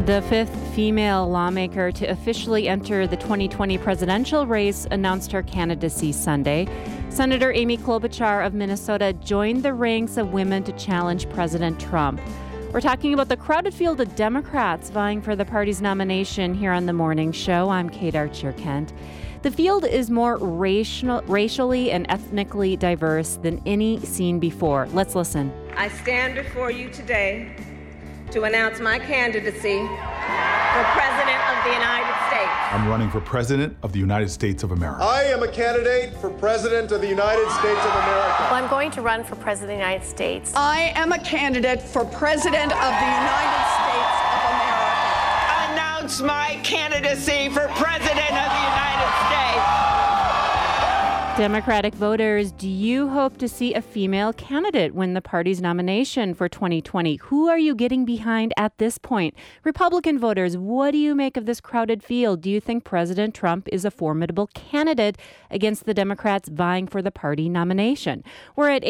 The fifth female lawmaker to officially enter the 2020 presidential race announced her candidacy Sunday. Senator Amy Klobuchar of Minnesota joined the ranks of women to challenge President Trump. We're talking about the crowded field of Democrats vying for the party's nomination here on The Morning Show. I'm Kate Archer-Kent. The field is more racially and ethnically diverse than any seen before. Let's listen. I stand before you today to announce my candidacy for President of the United States. I'm running for President of the United States of America. I am a candidate for President of the United States of America. Well, I'm going to run for President of the United States. I am a candidate for President of the United States of America. Announce my candidacy for President of the United States. Democratic voters, do you hope to see a female candidate win the party's nomination for 2020? Who are you getting behind at this point? Republican voters, what do you make of this crowded field? Do you think President Trump is a formidable candidate against the Democrats vying for the party nomination? We're at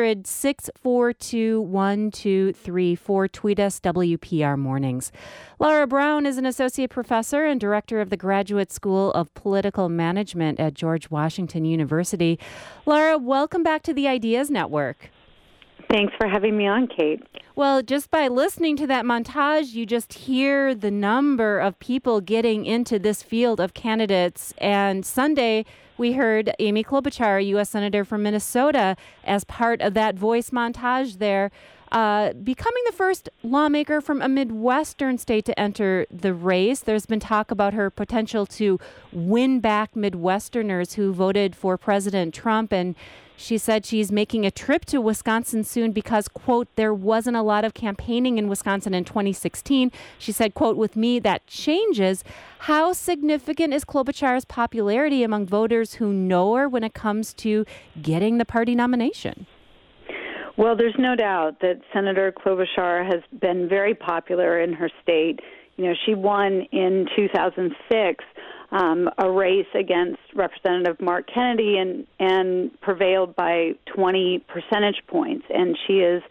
800-642-1234. Tweet us, WPR Mornings. Laura Brown is an associate professor and director of the Graduate School of Political Management at George Washington University. Laura, welcome back to the Ideas Network. Thanks for having me on, Kate. Well, just by listening to that montage, you just hear the number of people getting into this field of candidates. And Sunday, we heard Amy Klobuchar, a U.S. Senator from Minnesota, as part of that voice montage there, becoming the first lawmaker from a Midwestern state to enter the race. There's been talk about her potential to win back Midwesterners who voted for President Trump. And she said she's making a trip to Wisconsin soon because, quote, there wasn't a lot of campaigning in Wisconsin in 2016. She said, quote, with me, that changes. How significant is Klobuchar's popularity among voters who know her when it comes to getting the party nomination? Well, there's no doubt that Senator Klobuchar has been very popular in her state. You know, she won in 2006 a race against Representative Mark Kennedy and prevailed by 20 percentage points. And she is,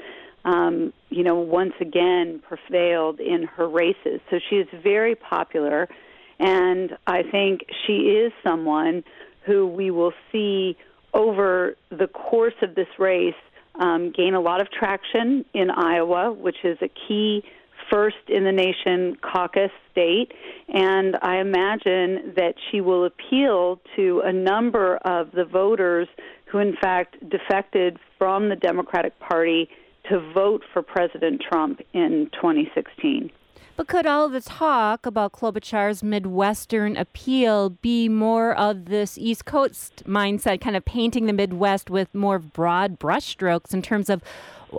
once again prevailed in her races. So she is very popular. And I think she is someone who we will see over the course of this race gain a lot of traction in Iowa, which is a key first-in-the-nation caucus state, and I imagine that she will appeal to a number of the voters who, in fact, defected from the Democratic Party to vote for President Trump in 2016. But could all the talk about Klobuchar's Midwestern appeal be more of this East Coast mindset, kind of painting the Midwest with more broad brushstrokes in terms of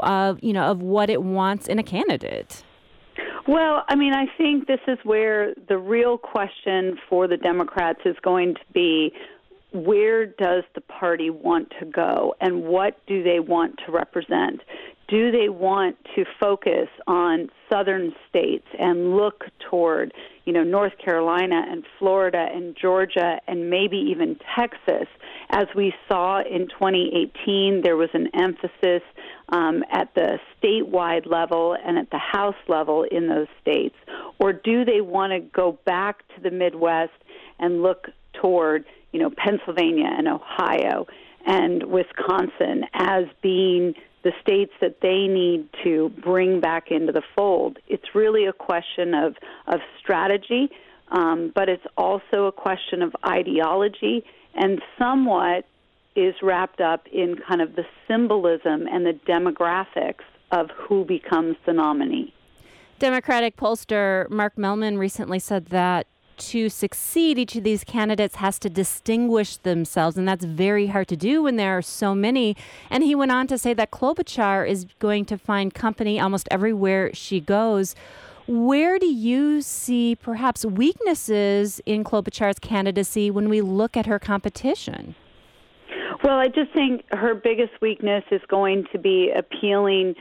what it wants in a candidate? Well, I mean, I think this is where the real question for the Democrats is going to be, where does the party want to go and what do they want to represent? Do they want to focus on southern states and look toward, North Carolina and Florida and Georgia and maybe even Texas? As we saw in 2018, there was an emphasis at the statewide level and at the House level in those states. Or do they want to go back to the Midwest and look toward, Pennsylvania and Ohio and Wisconsin as being the states that they need to bring back into the fold? It's really a question of strategy, but it's also a question of ideology, and somewhat is wrapped up in kind of the symbolism and the demographics of who becomes the nominee. Democratic pollster Mark Mellman recently said that to succeed, each of these candidates has to distinguish themselves, and that's very hard to do when there are so many. And he went on to say that Klobuchar is going to find company almost everywhere she goes. Where do you see perhaps weaknesses in Klobuchar's candidacy when we look at her competition? Well, I just think her biggest weakness is going to be appealing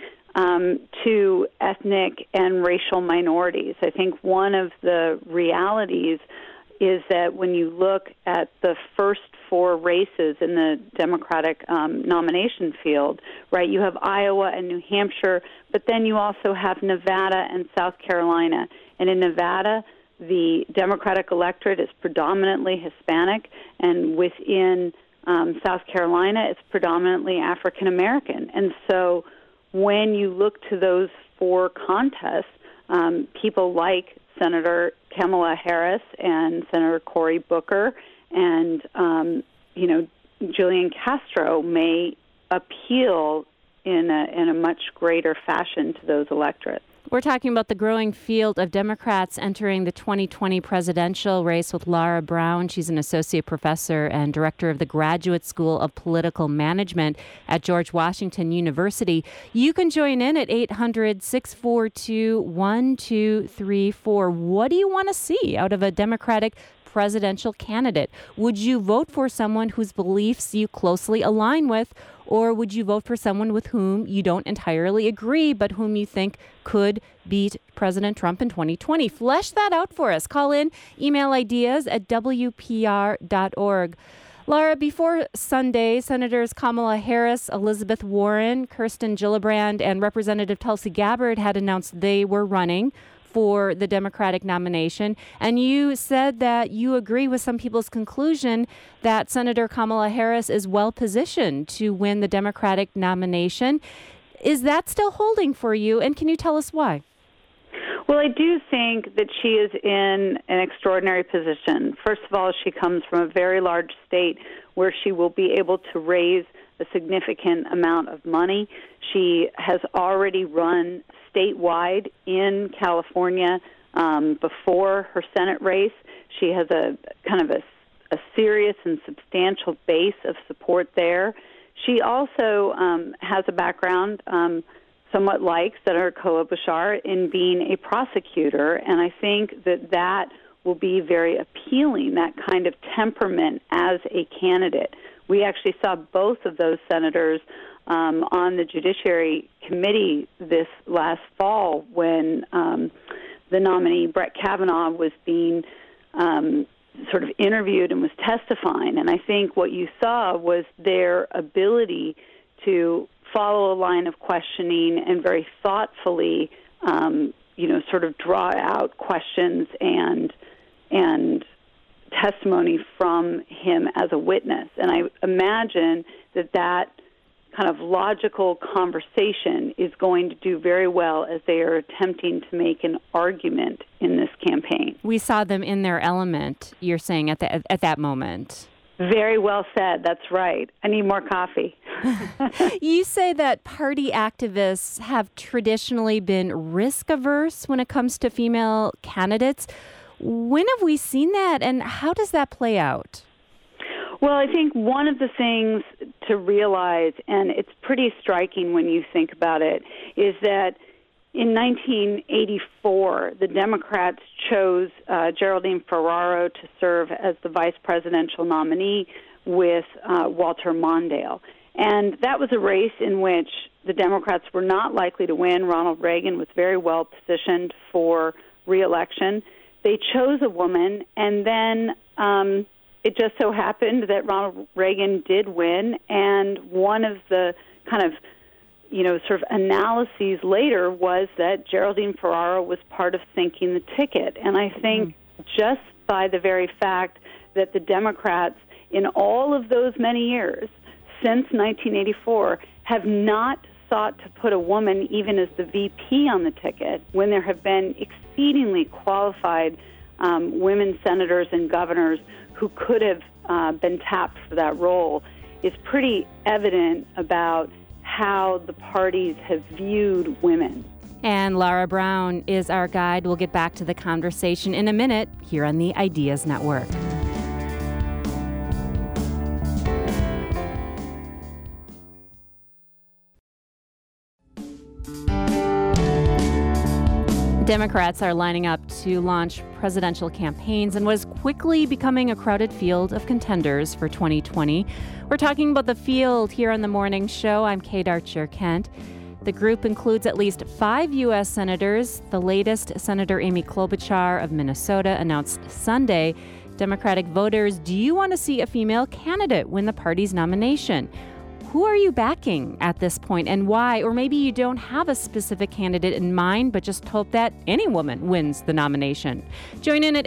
to ethnic and racial minorities. I think one of the realities is that when you look at the first four races in the Democratic nomination field, right, you have Iowa and New Hampshire, but then you also have Nevada and South Carolina. And in Nevada, the Democratic electorate is predominantly Hispanic, and within South Carolina, it's predominantly African American. And so when you look to those four contests, people like Senator Kamala Harris and Senator Cory Booker and, Julian Castro may appeal in a much greater fashion to those electorates. We're talking about the growing field of Democrats entering the 2020 presidential race with Laura Brown. She's an associate professor and director of the Graduate School of Political Management at George Washington University. You can join in at 800-642-1234. What do you want to see out of a Democratic presidential candidate? Would you vote for someone whose beliefs you closely align with, or would you vote for someone with whom you don't entirely agree, but whom you think could beat President Trump in 2020? Flesh that out for us. Call in, email ideas at WPR.org. Laura, before Sunday, Senators Kamala Harris, Elizabeth Warren, Kirsten Gillibrand, and Representative Tulsi Gabbard had announced they were running for the Democratic nomination. And you said that you agree with some people's conclusion that Senator Kamala Harris is well positioned to win the Democratic nomination. Is that still holding for you? And can you tell us why? Well, I do think that she is in an extraordinary position. First of all, she comes from a very large state where she will be able to raise a significant amount of money. She has already run statewide in California before her Senate race. She has a kind of a serious and substantial base of support there. She also has a background, somewhat like Senator Klobuchar, in being a prosecutor, and I think that will be very appealing, that kind of temperament as a candidate. We actually saw both of those senators on the Judiciary Committee this last fall when the nominee, Brett Kavanaugh, was being sort of interviewed and was testifying. And I think what you saw was their ability to follow a line of questioning and very thoughtfully, sort of draw out questions and testimony from him as a witness. And I imagine that kind of logical conversation is going to do very well as they are attempting to make an argument in this campaign. We saw them in their element, you're saying, at that moment. Very well said. That's right. I need more coffee. You say that party activists have traditionally been risk-averse when it comes to female candidates. When have we seen that, and how does that play out? Well, I think one of the things to realize, and it's pretty striking when you think about it, is that in 1984, the Democrats chose Geraldine Ferraro to serve as the vice presidential nominee with Walter Mondale. And that was a race in which the Democrats were not likely to win. Ronald Reagan was very well positioned for re-election. They chose a woman, and then it just so happened that Ronald Reagan did win, and one of the kind of, sort of analyses later was that Geraldine Ferraro was part of sinking the ticket. And I think just by the very fact that the Democrats in all of those many years since 1984 have not sought to put a woman even as the VP on the ticket when there have been exceedingly qualified women senators and governors who could have been tapped for that role is pretty evident about how the parties have viewed women. And Laura Brown is our guide. We'll get back to the conversation in a minute here on the Ideas Network. Democrats are lining up to launch presidential campaigns in what is quickly becoming a crowded field of contenders for 2020. We're talking about the field here on the morning show. I'm Kate Archer-Kent. The group includes at least 5 U.S. senators. The latest, Senator Amy Klobuchar of Minnesota, announced Sunday. Democratic voters, do you want to see a female candidate win the party's nomination? who are you backing at this point and why? Or maybe you don't have a specific candidate in mind, but just hope that any woman wins the nomination. Join in at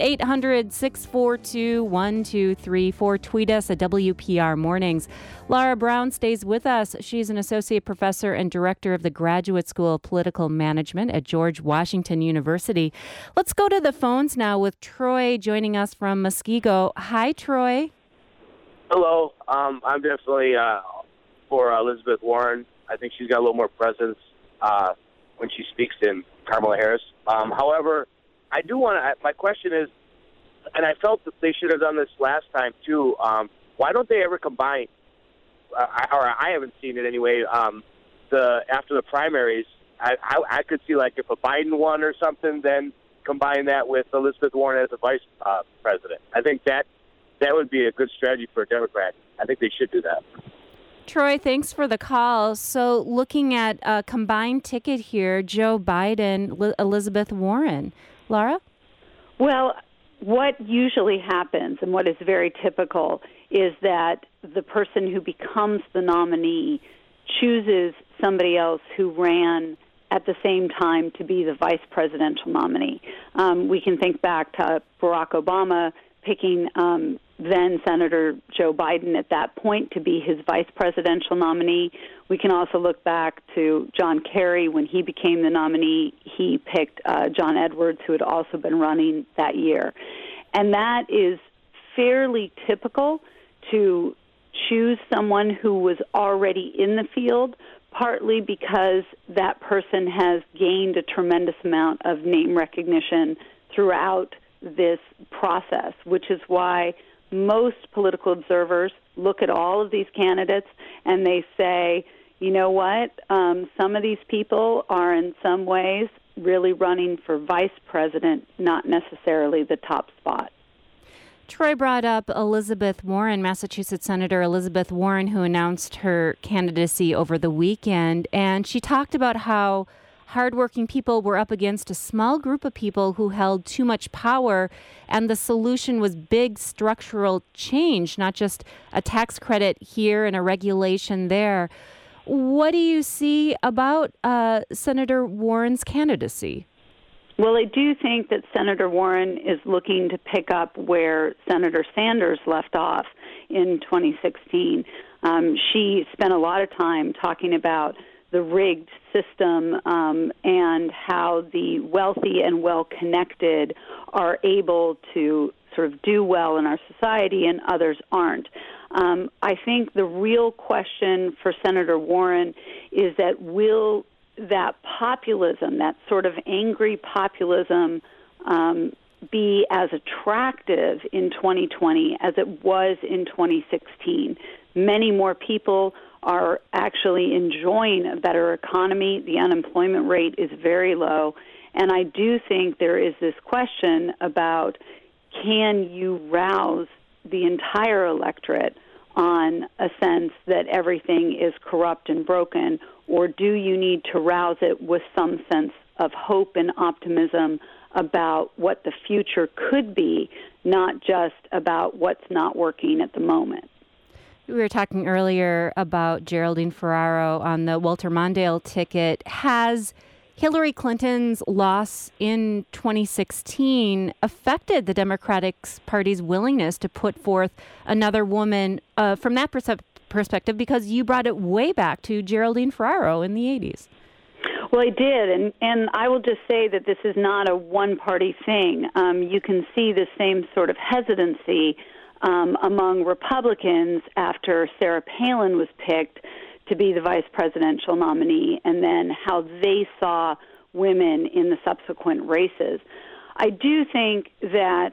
800-642-1234. Tweet us at WPR Mornings. Laura Brown stays with us. She's an associate professor and director of the Graduate School of Political Management at George Washington University. Let's go to the phones now with Troy joining us from Muskego. Hi, Troy. Hello. I'm definitely for Elizabeth Warren. I think she's got a little more presence when she speaks than Kamala Harris. However, I do want to. My question is, and I felt that they should have done this last time too. Why don't they ever combine? I haven't seen it anyway. After the primaries, I could see like if a Biden won or something, then combine that with Elizabeth Warren as a vice president. I think that would be a good strategy for a Democrat. I think they should do that. Troy, thanks for the call. So looking at a combined ticket here, Joe Biden, Elizabeth Warren. Laura? Well, what usually happens and what is very typical is that the person who becomes the nominee chooses somebody else who ran at the same time to be the vice presidential nominee. We can think back to Barack Obama picking then Senator Joe Biden at that point to be his vice presidential nominee. We can also look back to John Kerry. When he became the nominee, he picked John Edwards, who had also been running that year. And that is fairly typical to choose someone who was already in the field, partly because that person has gained a tremendous amount of name recognition throughout this process, which is why most political observers look at all of these candidates and they say, you know what, some of these people are in some ways really running for vice president, not necessarily the top spot. Troy brought up Elizabeth Warren, Massachusetts Senator Elizabeth Warren, who announced her candidacy over the weekend, and she talked about how hardworking people were up against a small group of people who held too much power, and the solution was big structural change, not just a tax credit here and a regulation there. What do you see about Senator Warren's candidacy? Well, I do think that Senator Warren is looking to pick up where Senator Sanders left off in 2016. She spent a lot of time talking about the rigged system and how the wealthy and well-connected are able to sort of do well in our society and others aren't. I think the real question for Senator Warren is that will that populism, that sort of angry populism, be as attractive in 2020 as it was in 2016. Many more people are actually enjoying a better economy. The unemployment rate is very low. And I do think there is this question about, can you rouse the entire electorate on a sense that everything is corrupt and broken, or do you need to rouse it with some sense of hope and optimism about what the future could be, not just about what's not working at the moment? We were talking earlier about Geraldine Ferraro on the Walter Mondale ticket. Has Hillary Clinton's loss in 2016 affected the Democratic Party's willingness to put forth another woman from that perspective? Because you brought it way back to Geraldine Ferraro in the 80s. Well, I did, and I will just say that this is not a one-party thing. You can see the same sort of hesitancy among Republicans after Sarah Palin was picked to be the vice presidential nominee, and then how they saw women in the subsequent races. I do think that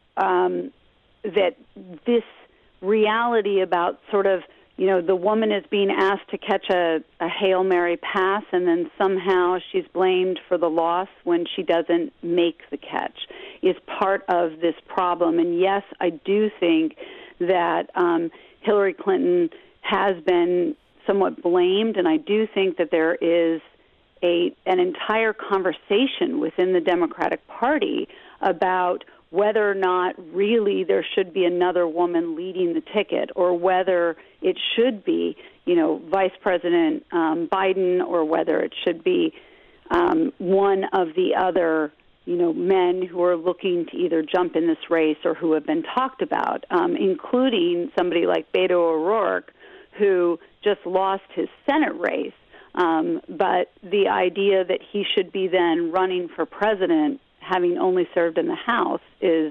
that this reality about sort of, you know, the woman is being asked to catch a Hail Mary pass, and then somehow she's blamed for the loss when she doesn't make the catch, is part of this problem. And yes, I do think that Hillary Clinton has been somewhat blamed, and I do think that there is an entire conversation within the Democratic Party about whether or not really there should be another woman leading the ticket, or whether it should be, Vice President Biden, or whether it should be one of the other, men who are looking to either jump in this race or who have been talked about, including somebody like Beto O'Rourke, who just lost his Senate race. But the idea that he should be then running for president, having only served in the House, is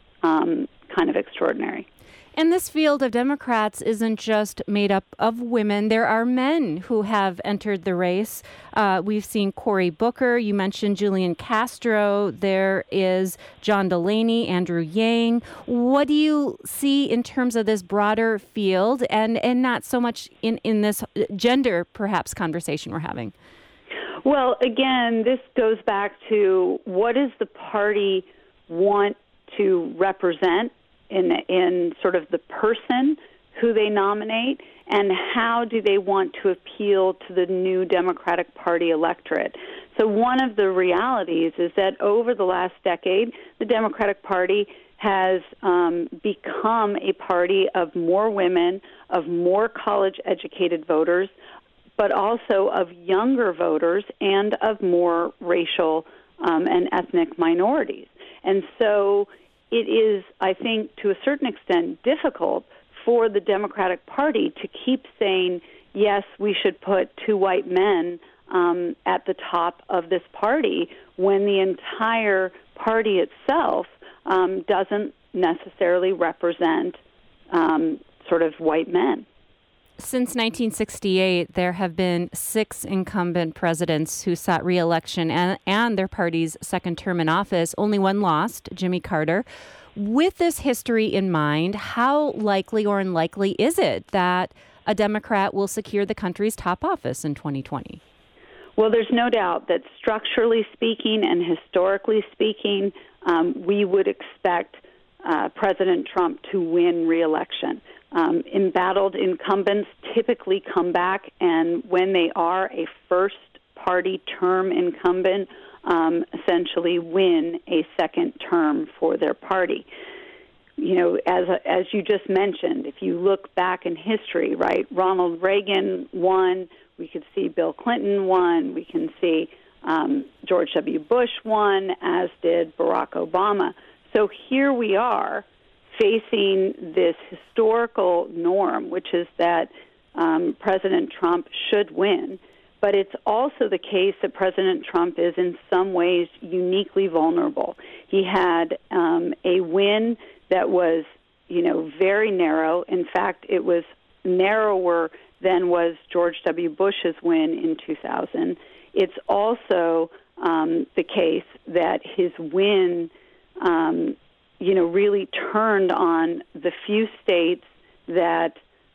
kind of extraordinary. And this field of Democrats isn't just made up of women. There are men who have entered the race. We've seen Cory Booker. You mentioned Julian Castro. There is John Delaney, Andrew Yang. What do you see in terms of this broader field and not so much in this gender, perhaps, conversation we're having? Well, again, this goes back to what does the party want to represent in sort of the person who they nominate, and how do they want to appeal to the new Democratic Party electorate. So one of the realities is that over the last decade, the Democratic Party has become a party of more women, of more college-educated voters, but also of younger voters and of more racial and ethnic minorities. And so it is, I think, to a certain extent, difficult for the Democratic Party to keep saying, yes, we should put two white men at the top of this party, when the entire party itself doesn't necessarily represent sort of white men. Since 1968, there have been 6 incumbent presidents who sought re-election and their party's second term in office. Only one lost, Jimmy Carter. With this history in mind, how likely or unlikely is it that a Democrat will secure the country's top office in 2020? Well, there's no doubt that structurally speaking and historically speaking, we would expect President Trump to win re-election. Embattled incumbents typically come back, and when they are a first-party term incumbent, essentially win a second term for their party. As you just mentioned, if you look back in history, right, Ronald Reagan won. We could see Bill Clinton won. We can see George W. Bush won, as did Barack Obama. So here we are, facing this historical norm, which is that President Trump should win. But it's also the case that President Trump is in some ways uniquely vulnerable. He had a win that was, very narrow. In fact, it was narrower than was George W. Bush's win in 2000. It's also the case that his win really turned on the few states that,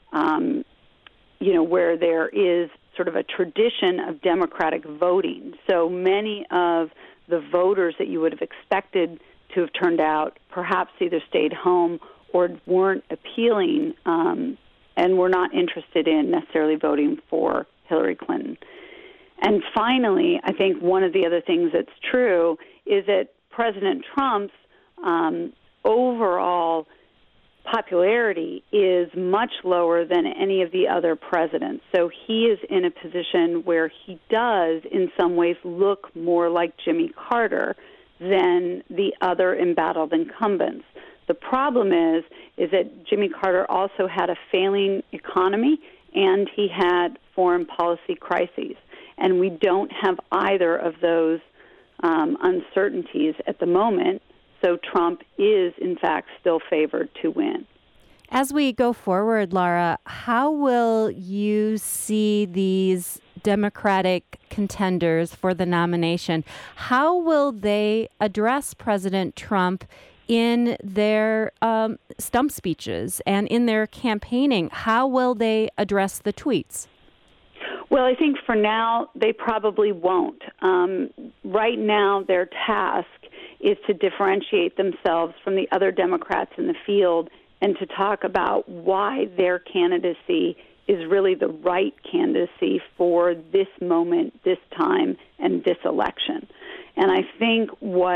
where there is sort of a tradition of Democratic voting. So many of the voters that you would have expected to have turned out perhaps either stayed home or weren't appealing and were not interested in necessarily voting for Hillary Clinton. And finally, I think one of the other things that's true is that President Trump's overall popularity is much lower than any of the other presidents. So he is in a position where he does, in some ways, look more like Jimmy Carter than the other embattled incumbents. The problem is that Jimmy Carter also had a failing economy and he had foreign policy crises. And we don't have either of those uncertainties at the moment. So Trump is, in fact, still favored to win. As we go forward, Laura, how will you see these Democratic contenders for the nomination? How will they address President Trump in their stump speeches and in their campaigning? How will they address the tweets? Well, I think for now, they probably won't. Right now, their task is to differentiate themselves from the other Democrats in the field and to talk about why their candidacy is really the right candidacy for this moment, this time, and this election. And I think what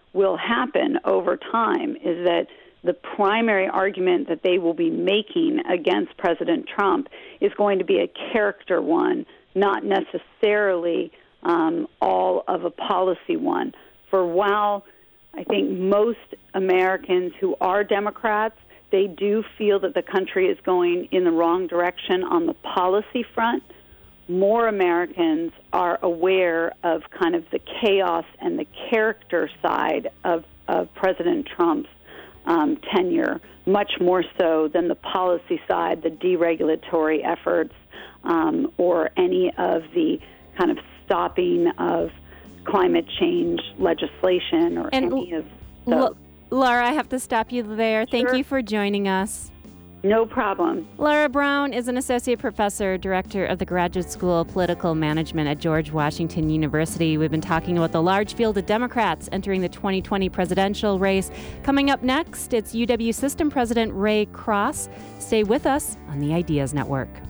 will happen over time is that the primary argument that they will be making against President Trump is going to be a character one, not necessarily all of a policy one. For while I think most Americans who are Democrats, they do feel that the country is going in the wrong direction on the policy front, more Americans are aware of kind of the chaos and the character side of President Trump's tenure, much more so than the policy side, the deregulatory efforts, or any of the kind of stopping of climate change legislation or any of those. Laura, I have to stop you there. Thank Sure. you for joining us. No problem. Laura Brown is an associate professor, director of the Graduate School of Political Management at George Washington University. We've been talking about the large field of Democrats entering the 2020 presidential race. Coming up next, it's UW System President Ray Cross. Stay with us on the Ideas Network.